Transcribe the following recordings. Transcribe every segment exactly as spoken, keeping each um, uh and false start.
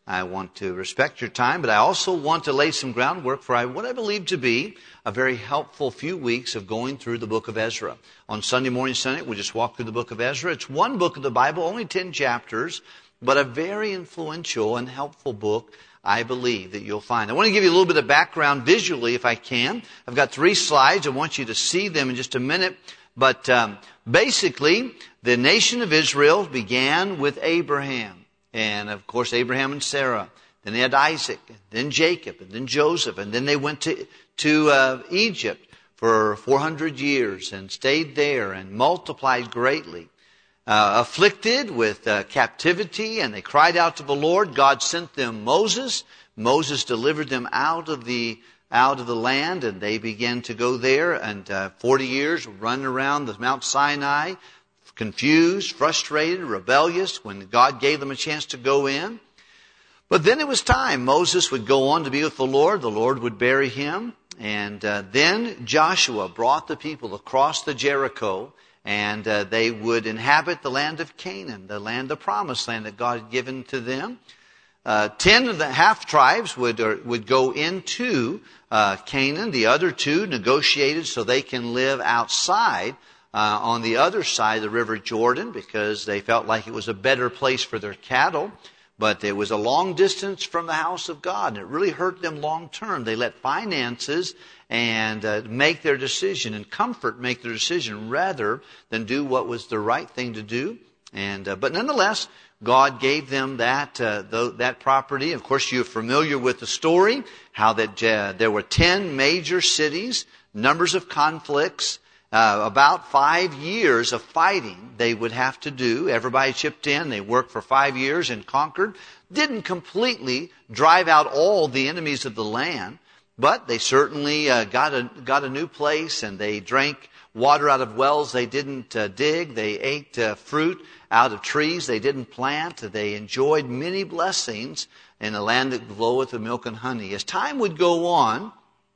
I want to respect your time, but I also want to lay some groundwork for what I believe to be a very helpful few weeks of going through the book of Ezra. On Sunday morning, Sunday, we just walk through the book of Ezra. It's one book of the Bible, only ten chapters, but a very influential and helpful book, I believe, that you'll find. I want to give you a little bit of background visually, if I can. I've got three slides. I want you to see them in just a minute. But um, basically, the nation of Israel began with Abraham. And, of course, Abraham and Sarah. Then they had Isaac, then Jacob, and then Joseph. And then they went to, to uh, Egypt for four hundred years and stayed there and multiplied greatly. Uh, afflicted with uh, captivity, and they cried out to the Lord. God sent them Moses. Moses delivered them out of the out of the land, and they began to go there. And uh, forty years running around the Mount Sinai, confused, frustrated, rebellious, when God gave them a chance to go in. But then it was time. Moses would go on to be with the Lord. The Lord would bury him. And uh, then Joshua brought the people across the Jericho, and uh, they would inhabit the land of Canaan, the land, the promised land that God had given to them. Uh, ten of the half tribes would or, would go into uh, Canaan. The other two negotiated so they can live outside uh, on the other side of the River Jordan, because they felt like it was a better place for their cattle. But it was a long distance from the house of God, and it really hurt them long term. They let finances and uh, make their decision, and comfort make their decision, rather than do what was the right thing to do. And uh, but nonetheless, God gave them that uh, th- that property. Of course, you're familiar with the story, how that uh, there were ten major cities, numbers of conflicts, uh, about five years of fighting they would have to do. Everybody chipped in. They worked for five years and conquered. Didn't completely drive out all the enemies of the land, but they certainly uh, got a got a new place, and they drank water out of wells they didn't uh, dig. They ate uh, fruit out of trees they didn't plant. They enjoyed many blessings in a land that floweth with milk and honey. As time would go on,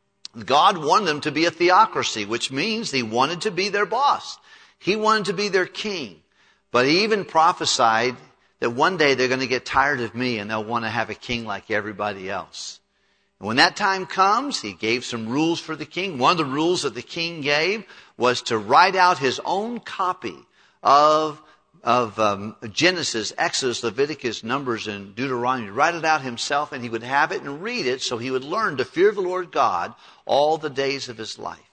God wanted them to be a theocracy, which means He wanted to be their boss. He wanted to be their king. But He even prophesied that one day they're going to get tired of me and they'll want to have a king like everybody else. And when that time comes, He gave some rules for the king. One of the rules that the king gave was to write out his own copy of of um, Genesis, Exodus, Leviticus, Numbers, and Deuteronomy. Write it out himself, and he would have it and read it, so he would learn to fear the Lord God all the days of his life.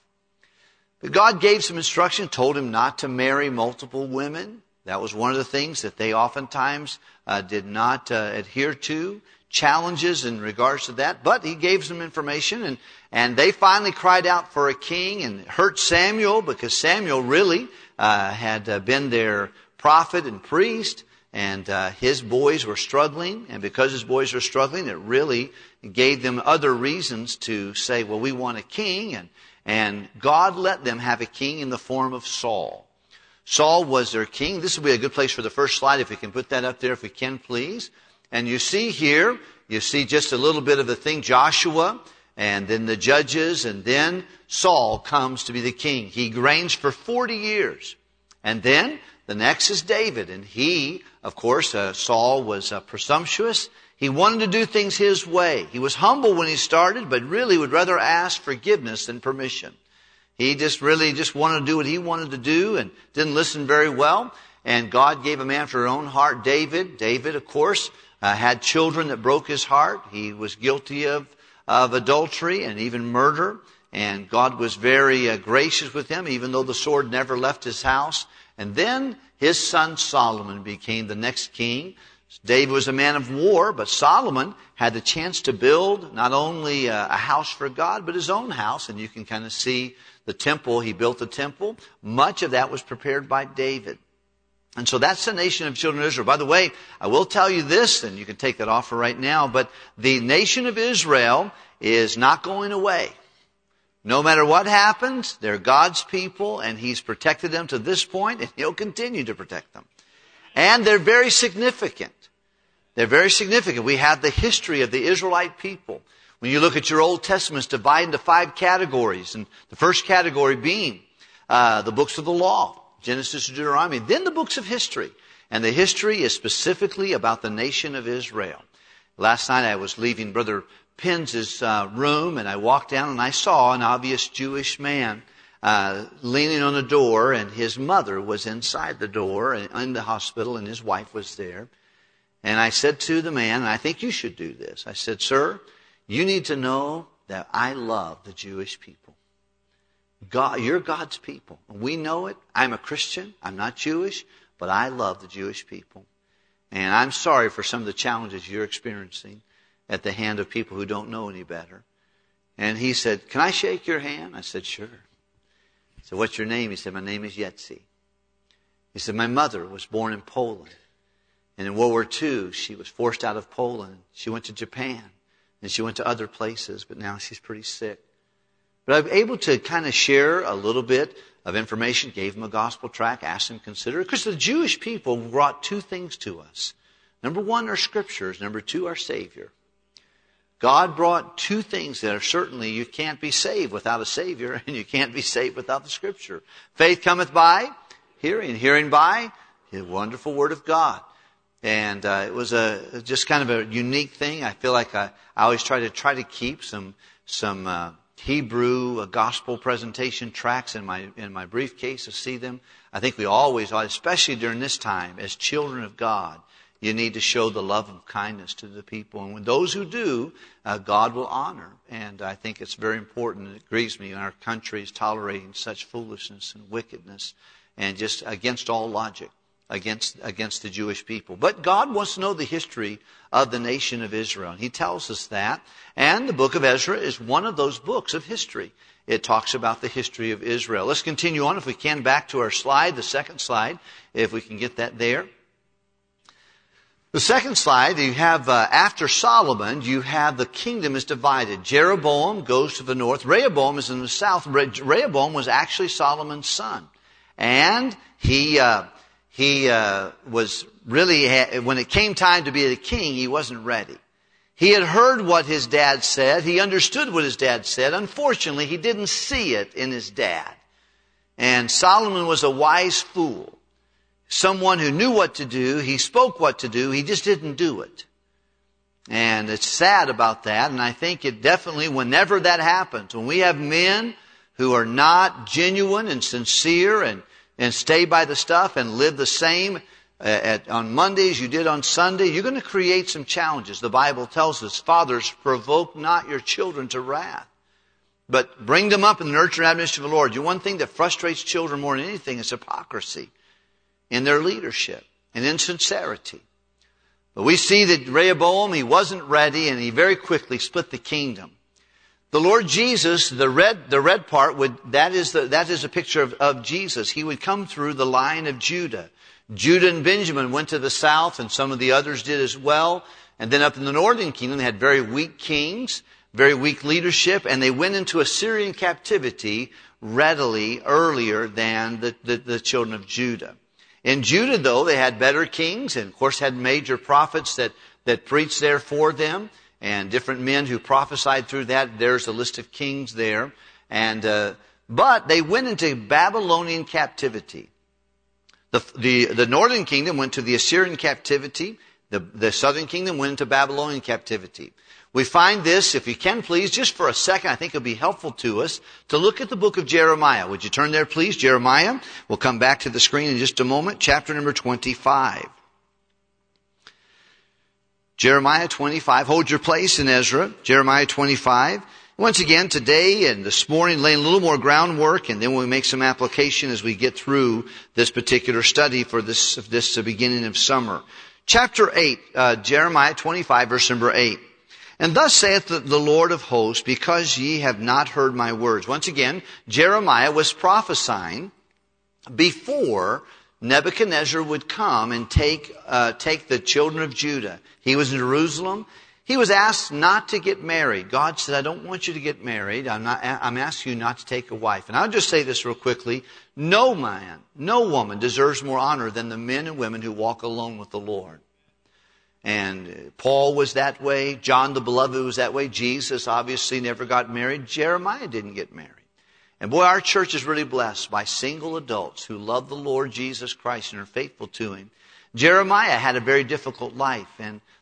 But God gave some instruction, told him not to marry multiple women. That was one of the things that they oftentimes uh, did not uh, adhere to. Challenges in regards to that. But He gave some information, and, and they finally cried out for a king, and it hurt Samuel, because Samuel really uh, had uh, been their prophet and priest, and uh, his boys were struggling, and because his boys were struggling, it really gave them other reasons to say, well, we want a king, and, and God let them have a king in the form of Saul. Saul was their king. This would be a good place for the first slide, if we can put that up there, if we can, please. And you see here, you see just a little bit of the thing, Joshua, and then the judges, and then Saul comes to be the king. He reigns for forty years. And then the next is David, and he, of course, uh, Saul was uh, presumptuous. He wanted to do things his way. He was humble when he started, but really would rather ask forgiveness than permission. He just really just wanted to do what he wanted to do and didn't listen very well. And God gave him after her own heart, David. David, of course, uh, had children that broke his heart. He was guilty of, of adultery and even murder. And God was very uh, gracious with him, even though the sword never left his house. And then his son Solomon became the next king. David was a man of war, but Solomon had the chance to build not only a house for God, but his own house. And you can kind of see the temple. He built the temple. Much of that was prepared by David. And so that's the nation of children of Israel. By the way, I will tell you this, and you can take that off for right now, but the nation of Israel is not going away. No matter what happens, they're God's people, and He's protected them to this point, and He'll continue to protect them. And they're very significant. They're very significant. We have the history of the Israelite people. When you look at your Old Testament, it's divided into five categories, and the first category being uh, the books of the law, Genesis and Deuteronomy, then the books of history. And the history is specifically about the nation of Israel. Last night I was leaving Brother Penn's uh, room, and I walked down and I saw an obvious Jewish man uh, leaning on a door, and his mother was inside the door in the hospital, and his wife was there. And I said to the man, and I think you should do this, I said, "Sir, you need to know that I love the Jewish people. God, you're God's people. We know it. I'm a Christian. I'm not Jewish, but I love the Jewish people. And I'm sorry for some of the challenges you're experiencing at the hand of people who don't know any better." And he said, "Can I shake your hand?" I said, "Sure." I said, "What's your name?" He said, "My name is Yetzi." He said, "My mother was born in Poland. And in World War Two, she was forced out of Poland. She went to Japan. And she went to other places, but now she's pretty sick." But I'm able to kind of share a little bit of information, gave him a gospel tract, asked him to consider it. Because the Jewish people brought two things to us. Number one, our scriptures. Number two, our Savior. God brought two things that are certainly, you can't be saved without a Savior, and you can't be saved without the Scripture. Faith cometh by hearing, hearing by the wonderful Word of God. And uh, it was a just kind of a unique thing. I feel like I, I always try to try to keep some some uh, Hebrew uh, gospel presentation tracts in my in my briefcase to see them. I think we always, especially during this time, as children of God, you need to show the love and kindness to the people. And when those who do, uh, God will honor. And I think it's very important. It grieves me when our country is tolerating such foolishness and wickedness and just against all logic. Against against the Jewish people. But God wants to know the history of the nation of Israel. And He tells us that. And the book of Ezra is one of those books of history. It talks about the history of Israel. Let's continue on, if we can, back to our slide, the second slide, if we can get that there. The second slide, you have, uh, after Solomon, you have the kingdom is divided. Jeroboam goes to the north. Rehoboam is in the south. Re- Rehoboam was actually Solomon's son. And he... Uh, He uh, was really, when it came time to be the king, he wasn't ready. He had heard what his dad said. He understood what his dad said. Unfortunately, he didn't see it in his dad. And Solomon was a wise fool. Someone who knew what to do. He spoke what to do. He just didn't do it. And it's sad about that. And I think it definitely, whenever that happens, when we have men who are not genuine and sincere and and stay by the stuff and live the same at, on Mondays you did on Sunday, you're going to create some challenges. The Bible tells us, "Fathers, provoke not your children to wrath, but bring them up in the nurture and admonition of the Lord." The one thing that frustrates children more than anything is hypocrisy in their leadership and insincerity. But we see that Rehoboam, he wasn't ready, and he very quickly split the kingdom. The Lord Jesus, the red, the red part, would, that is the, that is a picture of, of Jesus. He would come through the line of Judah. Judah and Benjamin went to the south, and some of the others did as well. And then up in the northern kingdom, they had very weak kings, very weak leadership, and they went into Assyrian captivity readily earlier than the, the, the children of Judah. In Judah, though, they had better kings, and of course had major prophets that, that preached there for them. And different men who prophesied through that. There's a list of kings there. And uh, but they went into Babylonian captivity. The, the the northern kingdom went to the Assyrian captivity. The, the southern kingdom went into Babylonian captivity. We find this, if you can please, just for a second, I think it'll be helpful to us to look at the book of Jeremiah. Would you turn there, please? Jeremiah. We'll come back to the screen in just a moment. Chapter number twenty-five. Jeremiah twenty-five. Hold your place in Ezra. Jeremiah twenty-five. Once again, today and this morning, laying a little more groundwork, and then we'll make some application as we get through this particular study for this, this beginning of summer. Chapter eight, uh, Jeremiah twenty-five, verse number eight. "And thus saith the, the Lord of hosts, because ye have not heard my words." Once again, Jeremiah was prophesying before Nebuchadnezzar would come and take uh, take the children of Judah. He was in Jerusalem. He was asked not to get married. God said, "I don't want you to get married. I'm not. I'm asking you not to take a wife." And I'll just say this real quickly: no man, no woman deserves more honor than the men and women who walk alone with the Lord. And Paul was that way. John the Beloved was that way. Jesus obviously never got married. Jeremiah didn't get married. And boy, our church is really blessed by single adults who love the Lord Jesus Christ and are faithful to Him. Jeremiah had a very difficult life, and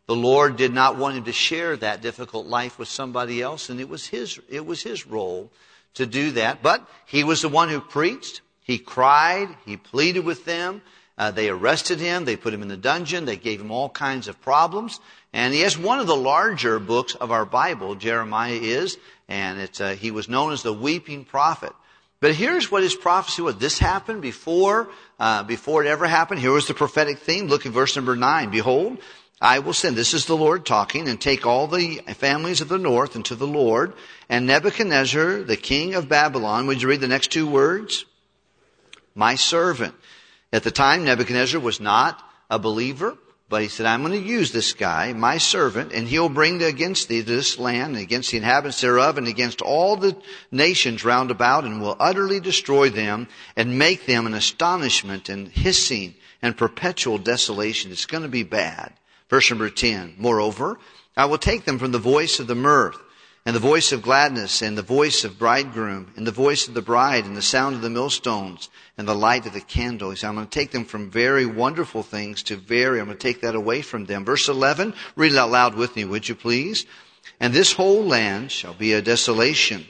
The Lord did not want him to share that difficult life with somebody else, and it was his, it was his role to do that. But he was the one who preached. He cried. He pleaded with them. Uh, they arrested him. They put him in the dungeon. They gave him all kinds of problems. And he has one of the larger books of our Bible, Jeremiah is, and it's, uh, he was known as the weeping prophet. But here's what his prophecy was. This happened before, uh, before it ever happened. Here was the prophetic theme. Look at verse number nine. Behold, I will send, this is the Lord talking, and take all the families of the north unto the Lord, and Nebuchadnezzar, the king of Babylon. Would you read the next two words? My servant. At the time, Nebuchadnezzar was not a believer, but he said, I'm going to use this guy, my servant, and he'll bring against thee this land, and against the inhabitants thereof, and against all the nations round about, and will utterly destroy them, and make them an astonishment, and hissing, and perpetual desolation. It's going to be bad. Verse number ten, moreover, I will take them from the voice of the mirth, and the voice of gladness, and the voice of bridegroom, and the voice of the bride, and the sound of the millstones, and the light of the candle. He said, I'm going to take them from very wonderful things to very, I'm going to take that away from them. Verse eleven, read it out loud with me, would you please? And this whole land shall be a desolation,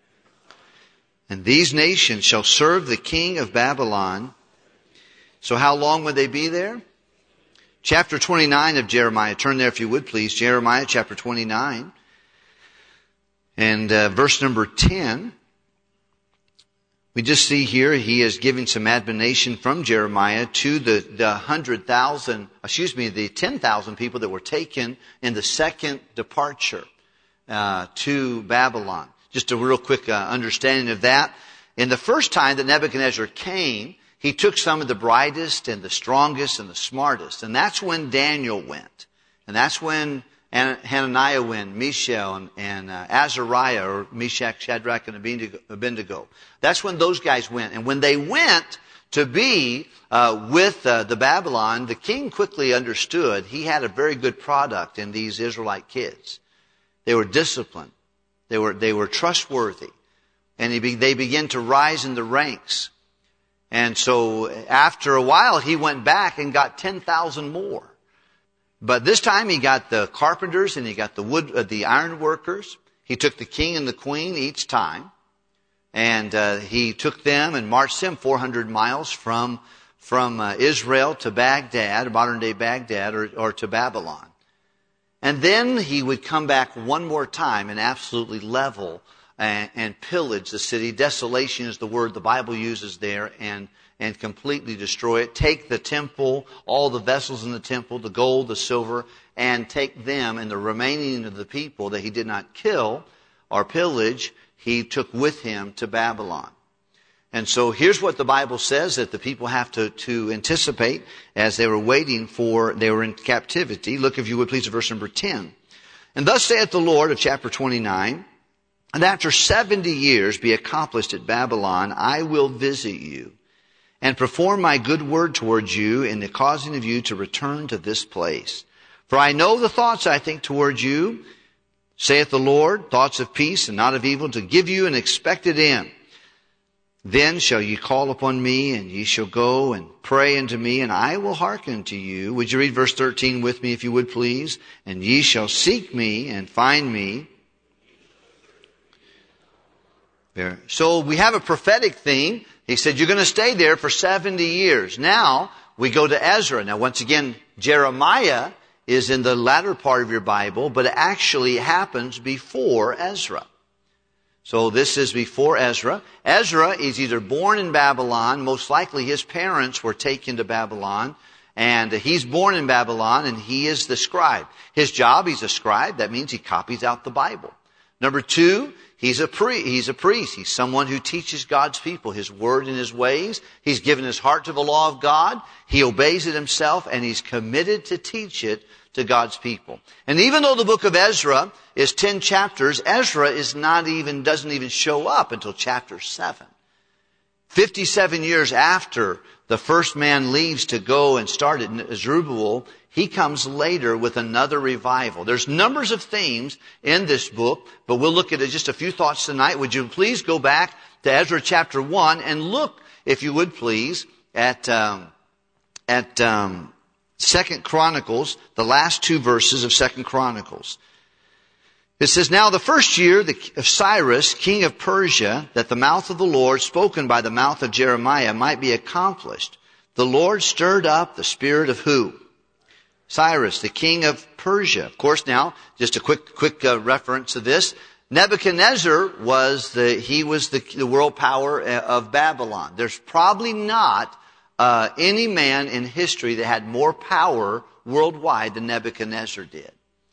and these nations shall serve the king of Babylon. So how long would they be there? Chapter twenty-nine of Jeremiah. Turn there if you would, please. Jeremiah chapter twenty-nine. And uh, verse number ten. We just see here he is giving some admonition from Jeremiah to the, the hundred thousand, excuse me, the ten thousand people that were taken in the second departure uh, to Babylon. Just a real quick uh, understanding of that. In the first time that Nebuchadnezzar came, he took some of the brightest and the strongest and the smartest. And that's when Daniel went. And that's when Hananiah went, Mishael and, and uh, Azariah, or Meshach, Shadrach, and Abednego, Abednego. That's when those guys went. And when they went to be uh, with uh, the Babylon, the king quickly understood he had a very good product in these Israelite kids. They were disciplined. They were, they were trustworthy. And he be, they began to rise in the ranks. And so after a while, he went back and got ten thousand more. But this time he got the carpenters and he got the wood, uh, the iron workers. He took the king and the queen each time. And uh, he took them and marched them four hundred miles from, from uh, Israel to Baghdad, modern day Baghdad, or, or to Babylon. And then he would come back one more time and absolutely level And, and pillage the city. Desolation is the word the Bible uses there, and, and completely destroy it. Take the temple, all the vessels in the temple, the gold, the silver, and take them and the remaining of the people that he did not kill or pillage, he took with him to Babylon. And so here's what the Bible says that the people have to, to anticipate as they were waiting for, they were in captivity. Look, if you would please, at verse number ten. And thus saith the Lord of chapter twenty-nine, and after seventy years be accomplished at Babylon, I will visit you and perform my good word towards you in the causing of you to return to this place. For I know the thoughts I think towards you, saith the Lord, thoughts of peace and not of evil, to give you an expected end. Then shall ye call upon me, and ye shall go and pray unto me, and I will hearken to you. Would you read verse thirteen with me, if you would, please? And ye shall seek me and find me. There. So we have a prophetic theme. He said, you're going to stay there for seventy years. Now, we go to Ezra. Now, once again, Jeremiah is in the latter part of your Bible, but it actually happens before Ezra. So this is before Ezra. Ezra is either born in Babylon, most likely his parents were taken to Babylon, and he's born in Babylon, and he is the scribe. His job, he's a scribe. That means he copies out the Bible. Number two, he's a pre- he's a priest. He's someone who teaches God's people his word and his ways. He's given his heart to the law of God. He obeys it himself, and he's committed to teach it to God's people. And even though the book of Ezra is ten chapters, Ezra is not even, doesn't even show up until chapter seven. fifty-seven years after the first man leaves to go and start at Zerubbabel, he comes later with another revival. There's numbers of themes in this book, but we'll look at just a few thoughts tonight. Would you please go back to Ezra chapter one and look, if you would please, at um, at um, Second Chronicles, the last two verses of Second Chronicles. It says, now the first year of Cyrus, king of Persia, that the mouth of the Lord, spoken by the mouth of Jeremiah, might be accomplished, the Lord stirred up the spirit of who? Cyrus, the king of Persia. Of course, now, just a quick, quick uh, reference to this. Nebuchadnezzar was the, he was the, the world power of Babylon. There's probably not uh, any man in history that had more power worldwide than Nebuchadnezzar did.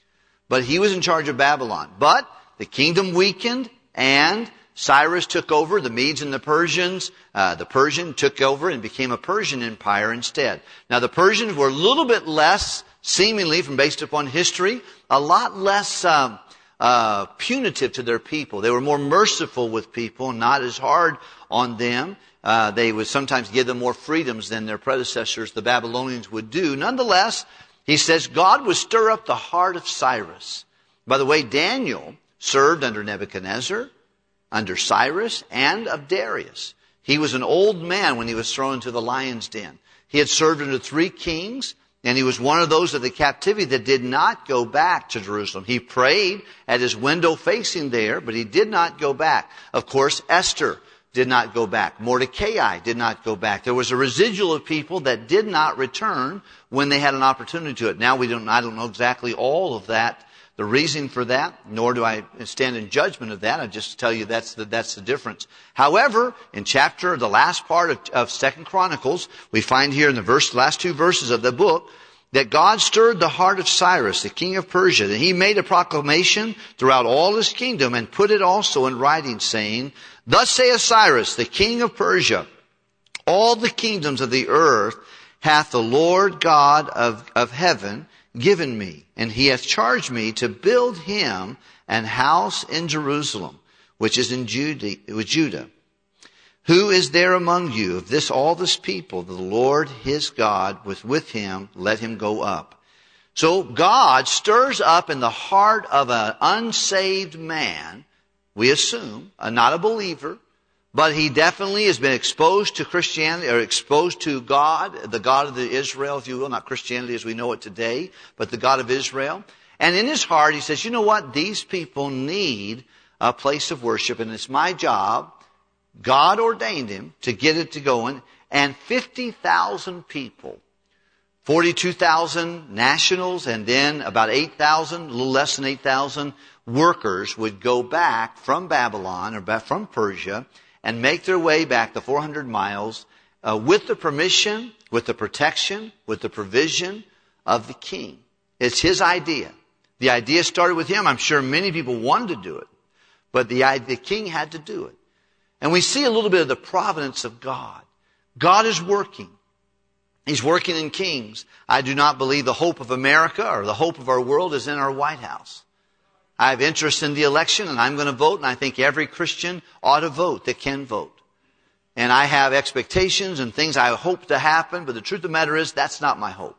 But he was in charge of Babylon. But the kingdom weakened, and Cyrus took over, the Medes and the Persians. Uh, the Persian took over and became a Persian empire instead. Now the Persians were a little bit less, seemingly from based upon history, a lot less um, uh, punitive to their people. They were more merciful with people, not as hard on them. Uh, they would sometimes give them more freedoms than their predecessors, the Babylonians, would do. Nonetheless, he says God would stir up the heart of Cyrus. By the way, Daniel served under Nebuchadnezzar, under Cyrus, and of Darius. He was an old man when he was thrown into the lion's den. He had served under three kings, and he was one of those of the captivity that did not go back to Jerusalem. He prayed at his window facing there, but he did not go back. Of course, Esther did not go back. Mordecai did not go back. There was a residual of people that did not return when they had an opportunity to it. Now we don't, I don't know exactly all of that, the reason for that, nor do I stand in judgment of that. I just tell you that's the, that's the difference. However, in chapter, the last part of, of Second Chronicles, we find here in the verse, last two verses of the book, that God stirred the heart of Cyrus, the king of Persia, that he made a proclamation throughout all his kingdom and put it also in writing, saying, thus saith Cyrus, the king of Persia, all the kingdoms of the earth hath the Lord God of, of heaven given me, and he hath charged me to build him an house in Jerusalem, which is in Judah. Who is there among you of this all this people? The Lord his God was with him, let him go up. So God stirs up in the heart of an unsaved man, we assume, uh, not a believer, but he definitely has been exposed to Christianity, or exposed to God, the God of the Israel, if you will, not Christianity as we know it today, but the God of Israel. And in his heart, he says, you know what? These people need a place of worship, and it's my job. God ordained him to get it to going, and fifty thousand people, forty-two thousand nationals, and then about eight thousand, a little less than eight thousand workers would go back from Babylon, or back from Persia, and make their way back the four hundred miles uh, with the permission, with the protection, with the provision of the king. It's his idea. The idea started with him. I'm sure many people wanted to do it, but the, the king had to do it. And we see a little bit of the providence of God. God is working. He's working in kings. I do not believe the hope of America or the hope of our world is in our White House. I have interest in the election, and I'm going to vote, and I think every Christian ought to vote that can vote. And I have expectations and things I hope to happen, but the truth of the matter is that's not my hope.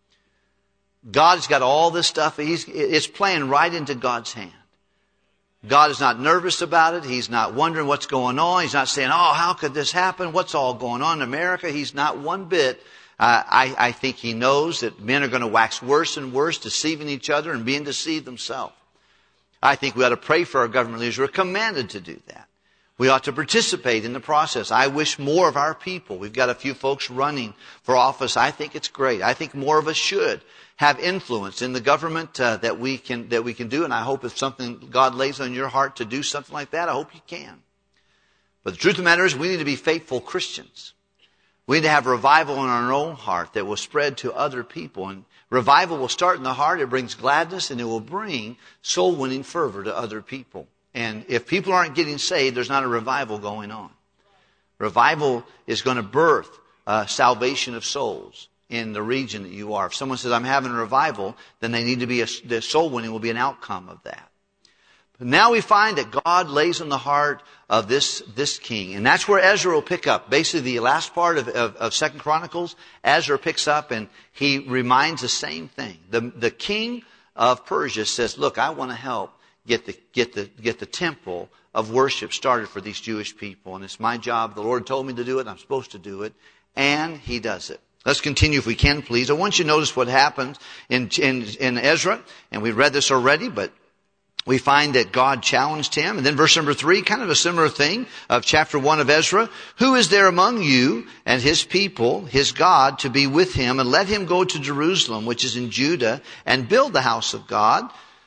God's got all this stuff. He's, it's playing right into God's hand. God is not nervous about it. He's not wondering what's going on. He's not saying, oh, how could this happen? What's all going on in America? He's not one bit. Uh, I, I think he knows that men are going to wax worse and worse, deceiving each other and being deceived themselves. I think we ought to pray for our government leaders. We're commanded to do that. We ought to participate in the process. I wish more of our people. We've got a few folks running for office. I think it's great. I think more of us should have influence in the government uh, that we can that we can do. And I hope if something God lays on your heart to do something like that, I hope you can. But the truth of the matter is we need to be faithful Christians. We need to have revival in our own heart that will spread to other people. And revival will start in the heart. It brings gladness, and it will bring soul-winning fervor to other people. And if people aren't getting saved, there's not a revival going on. Revival is going to birth uh, salvation of souls in the region that you are. If someone says, I'm having a revival, then they need to be a, the soul winning will be an outcome of that. But now we find that God lays on the heart of this, this king. And that's where Ezra will pick up. Basically, the last part of, of, of Second Chronicles, Ezra picks up and he reminds the same thing. The, the king of Persia says, look, I want to help get the, get the, get the temple of worship started for these Jewish people. And it's my job. The Lord told me to do it. I'm supposed to do it. And he does it. Let's continue if we can, please. I want you to notice what happens in, in, in Ezra, and we read this already, but we find that God challenged him. And then verse number three, kind of a similar thing of chapter one of Ezra. Who is there among you and his people, his God, to be with him, and let him go to Jerusalem, which is in Judah, and build the house of God,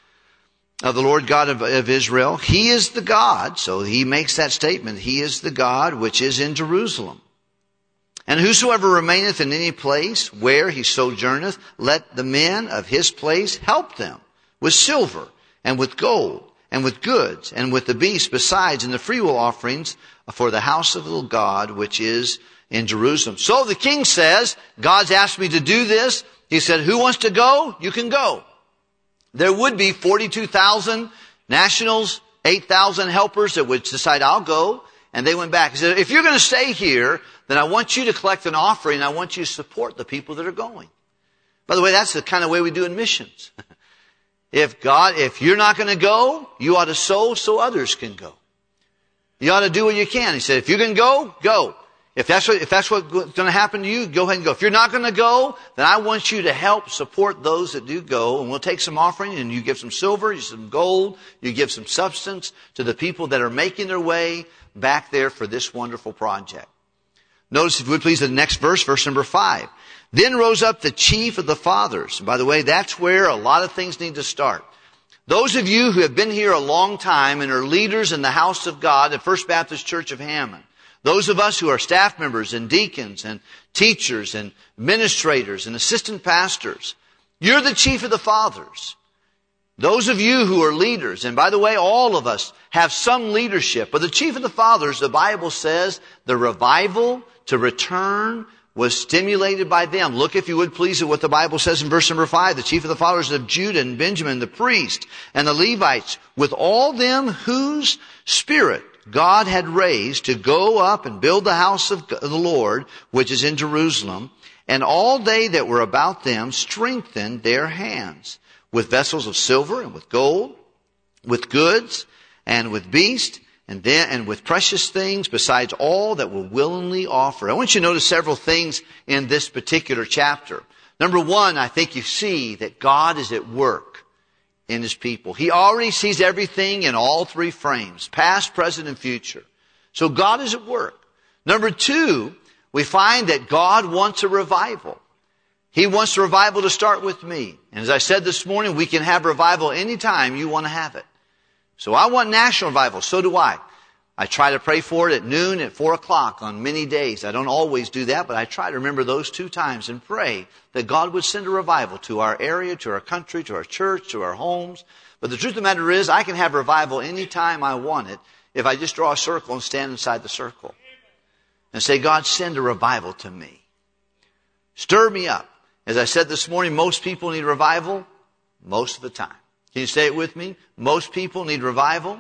of the Lord God of, of Israel? He is the God. So he makes that statement. He is the God which is in Jerusalem. And whosoever remaineth in any place where he sojourneth, let the men of his place help them with silver and with gold and with goods and with the beasts besides, and the freewill offerings for the house of the God which is in Jerusalem. So the king says, God's asked me to do this. He said, who wants to go? You can go. There would be forty-two thousand nationals, eight thousand helpers that would decide, I'll go. And they went back. He said, if you're going to stay here, then I want you to collect an offering. I want you to support the people that are going. By the way, that's the kind of way we do in missions. If God, if you're not going to go, you ought to sow so others can go. You ought to do what you can. He said, if you can go, go. If that's what, if that's what's going to happen to you, go ahead and go. If you're not going to go, then I want you to help support those that do go. And we'll take some offering, and you give some silver, you some gold, you give some substance to the people that are making their way back there for this wonderful project. Notice, if you would please, the next verse, verse number five. Then rose up the chief of the fathers. And by the way, that's where a lot of things need to start. Those of you who have been here a long time and are leaders in the house of God at First Baptist Church of Hammond, those of us who are staff members and deacons and teachers and administrators and assistant pastors, you're the chief of the fathers. Those of you who are leaders, and by the way, all of us have some leadership, but the chief of the fathers, the Bible says, the revival to return was stimulated by them. Look, if you would please, at what the Bible says in verse number five. The chief of the fathers of Judah and Benjamin, the priest and the Levites, with all them whose spirit God had raised to go up and build the house of the Lord, which is in Jerusalem. And all they that were about them strengthened their hands with vessels of silver and with gold, with goods and with beasts, and then, and with precious things, besides all that will willingly offer. I want you to notice several things in this particular chapter. Number one, I think you see that God is at work in his people. He already sees everything in all three frames, past, present, and future. So God is at work. Number two, we find that God wants a revival. He wants a revival to start with me. And as I said this morning, we can have revival anytime you want to have it. So I want national revival. So do I. I try to pray for it at noon, at four o'clock on many days. I don't always do that, but I try to remember those two times and pray that God would send a revival to our area, to our country, to our church, to our homes. But the truth of the matter is, I can have revival anytime I want it if I just draw a circle and stand inside the circle and say, God, send a revival to me. Stir me up. As I said this morning, most people need revival most of the time. Can you say it with me? Most people need revival.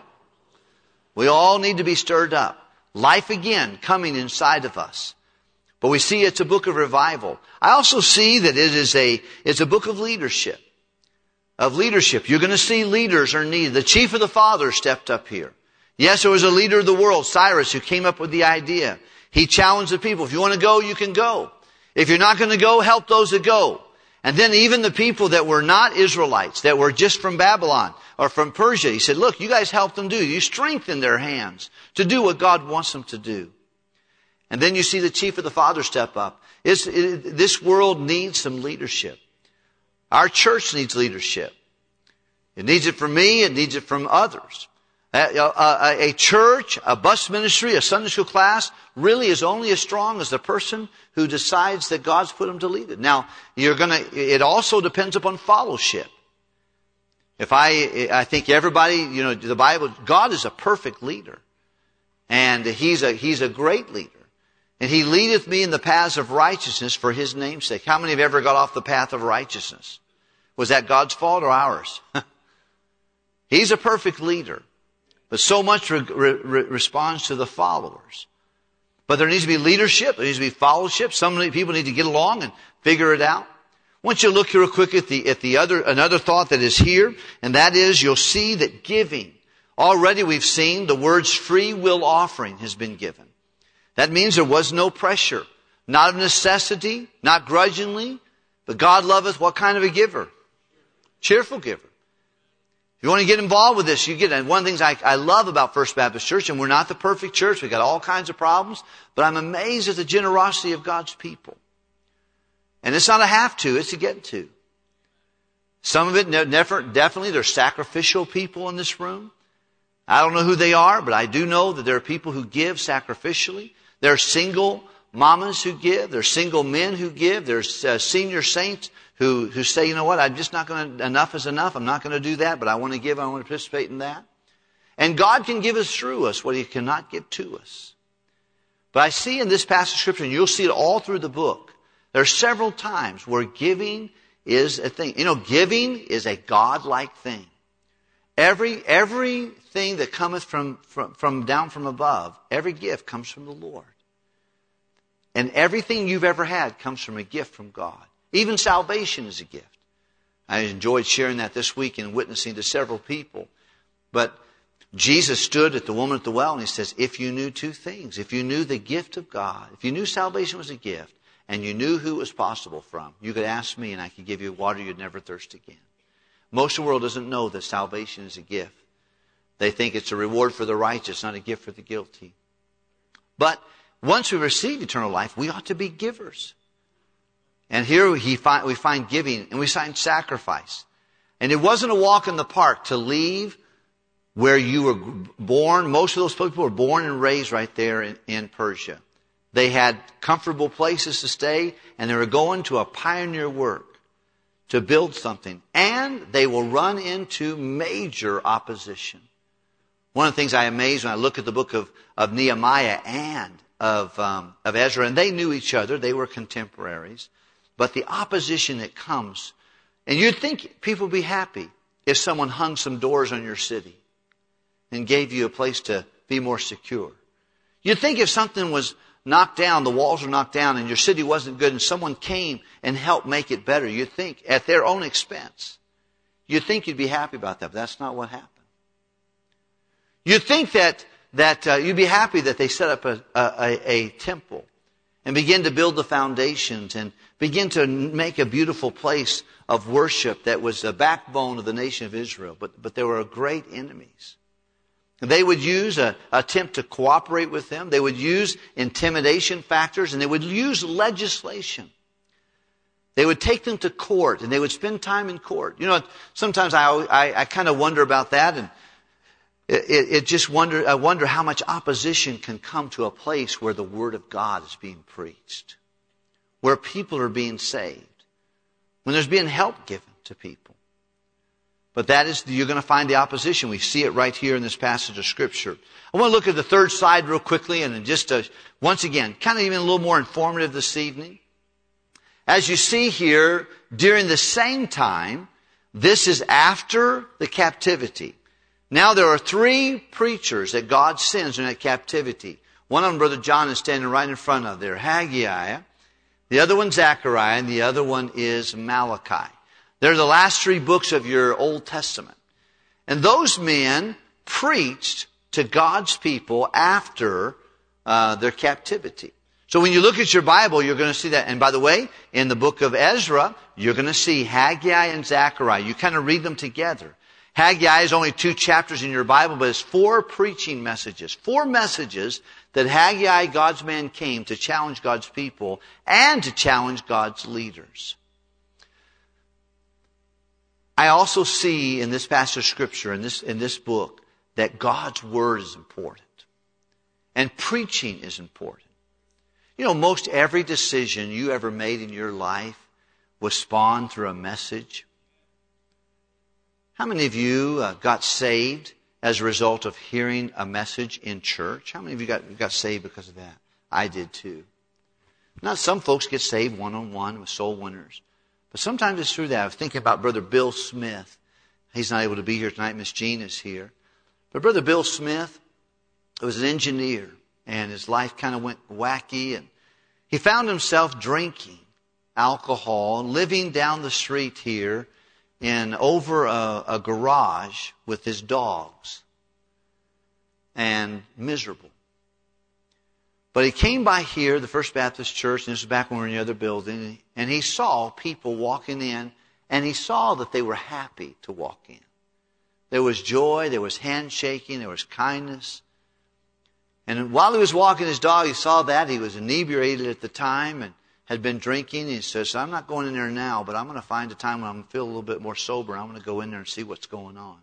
We all need to be stirred up. Life again coming inside of us. But we see it's a book of revival. I also see that it is a, it's a book of leadership. Of leadership. You're going to see leaders are needed. The chief of the fathers stepped up here. Yes, there was a leader of the world, Cyrus, who came up with the idea. He challenged the people. If you want to go, you can go. If you're not going to go, help those that go. And then even the people that were not Israelites, that were just from Babylon or from Persia, he said, look, you guys help them do. You strengthen their hands to do what God wants them to do. And then you see the chief of the fathers step up. It's, it, this world needs some leadership. Our church needs leadership. It needs it from me. It needs it from others. A, a, a church, a bus ministry, a Sunday school class really is only as strong as the person who decides that God's put them to lead it. Now, you're gonna, it also depends upon fellowship. If I, I think everybody, you know, the Bible, God is a perfect leader. And He's a, He's a great leader. And He leadeth me in the paths of righteousness for His name's sake. How many have ever got off the path of righteousness? Was that God's fault or ours? He's a perfect leader. But so much re- re- responds to the followers. But there needs to be leadership. There needs to be fellowship. Some people need to get along and figure it out. I want you to look here real quick at the, at the other, another thought that is here. And that is, you'll see that giving. Already we've seen the words free will offering has been given. That means there was no pressure. not of necessity, not grudgingly, but God loveth what kind of a giver? Cheerful giver. If you want to get involved with this, you get it. And one of the things I, I love about First Baptist Church, and we're not the perfect church, we've got all kinds of problems, but I'm amazed at the generosity of God's people. And it's not a have to, it's a get to. Some of it, never, definitely, there's sacrificial people in this room. I don't know who they are, but I do know that there are people who give sacrificially. There are single mamas who give. There are single men who give. There's uh, senior saints who, who say, you know what, I'm just not going to, enough is enough. I'm not going to do that, but I want to give, I want to participate in that. And God can give us through us what He cannot give to us. But I see in this passage of Scripture, and you'll see it all through the book, there are several times where giving is a thing. You know, giving is a God-like thing. Every, everything that cometh from, from, from down from above, every gift comes from the Lord. And everything you've ever had comes from a gift from God. Even salvation is a gift. I enjoyed sharing that this week and witnessing to several people. But Jesus stood at the woman at the well and He says, if you knew two things, if you knew the gift of God, if you knew salvation was a gift, and you knew who it was possible from, you could ask me and I could give you water you'd never thirst again. Most of the world doesn't know that salvation is a gift. They think it's a reward for the righteous, not a gift for the guilty. But once we receive eternal life, we ought to be givers. And here we find, we find giving and we find sacrifice. And it wasn't a walk in the park to leave where you were born. Most of those people were born and raised right there in, in Persia. They had comfortable places to stay, and they were going to a pioneer work to build something. And they will run into major opposition. One of the things I amaze when I look at the book of, of Nehemiah and of, um, of Ezra, and they knew each other, they were contemporaries, but the opposition that comes, and you'd think people would be happy if someone hung some doors on your city and gave you a place to be more secure. You'd think if something was knocked down, the walls were knocked down, and your city wasn't good, and someone came and helped make it better, you'd think, at their own expense, you'd think you'd be happy about that, but that's not what happened. You'd think that, that uh, you'd be happy that they set up a, a, a temple and begin to build the foundations and begin to make a beautiful place of worship that was the backbone of the nation of Israel, but, but there were great enemies. They would use a attempt to cooperate with them. They would use intimidation factors, and they would use legislation. They would take them to court, and they would spend time in court. You know, sometimes I I, I kind of wonder about that, and it, it just wonder I wonder how much opposition can come to a place where the Word of God is being preached, where people are being saved, when there's being help given to people. But that is, you're going to find the opposition. We see it right here in this passage of Scripture. I want to look at the third side real quickly, and just to, once again, kind of even a little more informative this evening. As you see here, during the same time, this is after the captivity. Now there are three preachers that God sends in that captivity. One of them, Brother John, is standing right in front of there, Haggai. The other one, Zechariah, and the other one is Malachi. They're the last three books of your Old Testament. And those men preached to God's people after uh, their captivity. So when you look at your Bible, you're going to see that. And by the way, in the book of Ezra, you're going to see Haggai and Zechariah. You kind of read them together. Haggai is only two chapters in your Bible, but it's four preaching messages. Four messages that Haggai, God's man, came to challenge God's people and to challenge God's leaders. I also see in this passage of Scripture, in this, in this book, that God's Word is important. And preaching is important. You know, most every decision you ever made in your life was spawned through a message. How many of you uh, got saved as a result of hearing a message in church? How many of you got, got saved because of that? I did too. Now, some folks get saved one-on-one with soul winners. But sometimes it's through that. I was thinking about Brother Bill Smith. He's not able to be here tonight. Miss Jean is here. But Brother Bill Smith was an engineer, and his life kind of went wacky, and he found himself drinking alcohol, living down the street here in over a, a garage with his dogs, and miserable. But he came by here, the First Baptist Church, and this was back when we were in the other building, and he saw people walking in, and he saw that they were happy to walk in. There was joy, there was handshaking, there was kindness. And while he was walking his dog, he saw that. He was inebriated at the time and had been drinking. He says, I'm not going in there now, but I'm going to find a time when I'm going to feel a little bit more sober. I'm going to go in there and see what's going on.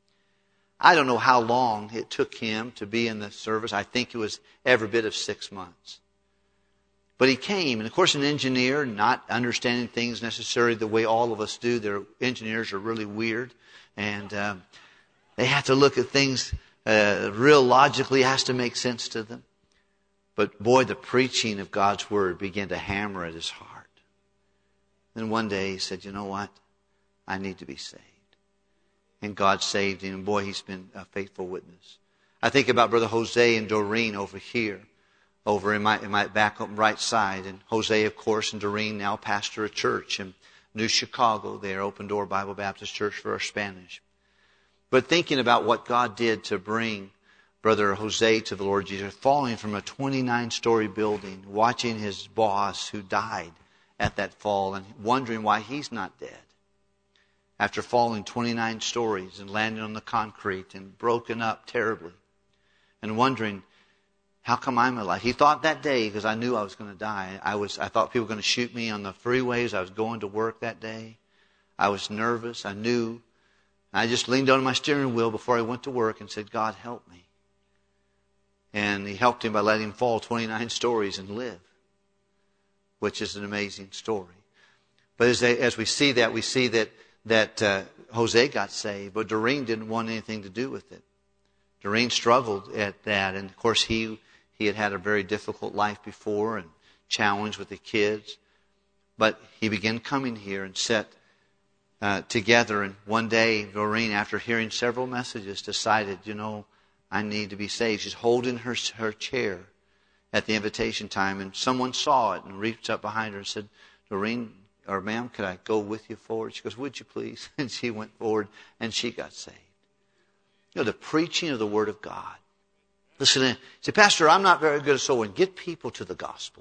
I don't know how long it took him to be in the service. I think it was every bit of six months. But he came, and of course an engineer, not understanding things necessarily the way all of us do. Their engineers are really weird, and um, they have to look at things uh, real logically. It has to make sense to them. But boy, the preaching of God's Word began to hammer at his heart. Then one day he said, you know what? I need to be saved. And God saved him. And boy, he's been a faithful witness. I think about Brother Jose and Doreen over here, over in my, in my back right side. And Jose, of course, and Doreen now pastor a church in New Chicago. They're Open Door Bible Baptist Church for our Spanish. But thinking about what God did to bring Brother Jose to the Lord Jesus, falling from a twenty-nine story building, watching his boss who died at that fall and wondering why he's not dead. After falling twenty-nine stories and landing on the concrete and broken up terribly and wondering, how come I'm alive? He thought that day, because I knew I was going to die, I was. I thought people were going to shoot me on the freeways. I was going to work that day. I was nervous. I knew. I just leaned on my steering wheel before I went to work and said, God, help me. And he helped him by letting him fall twenty-nine stories and live, which is an amazing story. But as, they, as we see that, we see that that uh, Jose got saved, but Doreen didn't want anything to do with it. Doreen struggled at that, and of course he he had had a very difficult life before and challenge with the kids. But he began coming here and sat uh, together, and one day Doreen, after hearing several messages, decided, you know, I need to be saved. She's holding her her chair at the invitation time, and someone saw it and reached up behind her and said, Doreen, or ma'am, could I go with you forward? She goes, would you please? And she went forward and she got saved. You know, the preaching of the Word of God. Listen, say, Pastor, I'm not very good at soul winning. Get people to the gospel.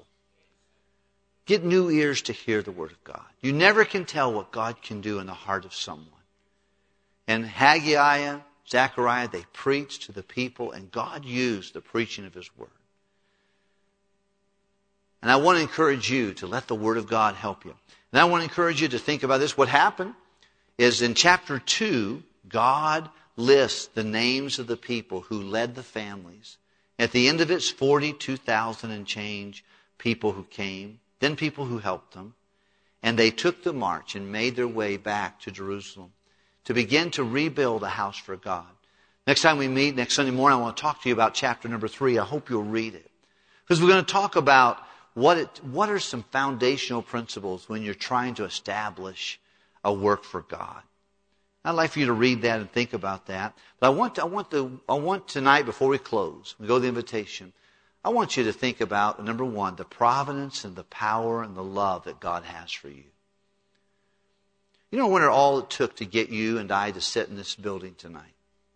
Get new ears to hear the Word of God. You never can tell what God can do in the heart of someone. And Haggai, Zechariah, they preached to the people, and God used the preaching of His Word. And I want to encourage you to let the Word of God help you. And I want to encourage you to think about this. What happened is in chapter two, God lists the names of the people who led the families. At the end of it, it's forty-two thousand and change people who came, then people who helped them. And they took the march and made their way back to Jerusalem to begin to rebuild a house for God. Next time we meet, next Sunday morning, I want to talk to you about chapter number three. I hope you'll read it. Because we're going to talk about What it, what are some foundational principles when you're trying to establish a work for God? I'd like for you to read that and think about that. But I want to, I want the I want tonight, before we close, we go to the invitation, I want you to think about, number one, the providence and the power and the love that God has for you. You know, wonder all it took to get you and I to sit in this building tonight.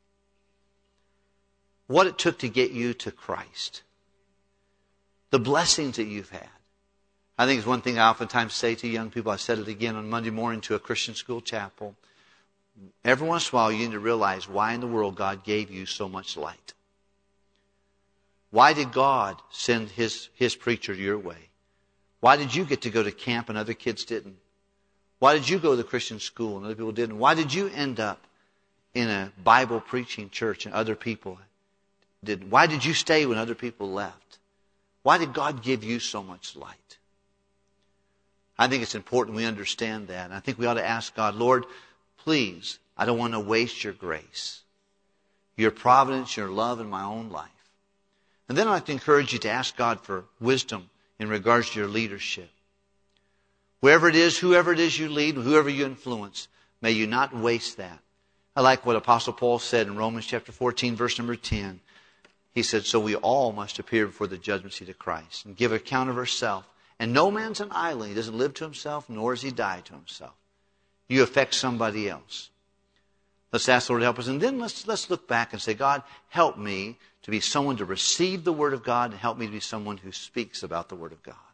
What it took to get you to Christ. The blessings that you've had. I think it's one thing I oftentimes say to young people. I said it again on Monday morning to a Christian school chapel. Every once in a while you need to realize why in the world God gave you so much light. Why did God send His, His preacher your way? Why did you get to go to camp and other kids didn't? Why did you go to the Christian school and other people didn't? Why did you end up in a Bible preaching church and other people didn't? Why did you stay when other people left? Why did God give you so much light? I think it's important we understand that. And I think we ought to ask God, Lord, please, I don't want to waste your grace, your providence, your love in my own life. And then I'd like to encourage you to ask God for wisdom in regards to your leadership. Wherever it is, whoever it is you lead, whoever you influence, may you not waste that. I like what Apostle Paul said in Romans chapter fourteen, verse number ten. He said, so we all must appear before the judgment seat of Christ and give account of ourselves. And no man's an island. He doesn't live to himself, nor does he die to himself. You affect somebody else. Let's ask the Lord to help us. And then let's, let's look back and say, God, help me to be someone to receive the Word of God and help me to be someone who speaks about the Word of God.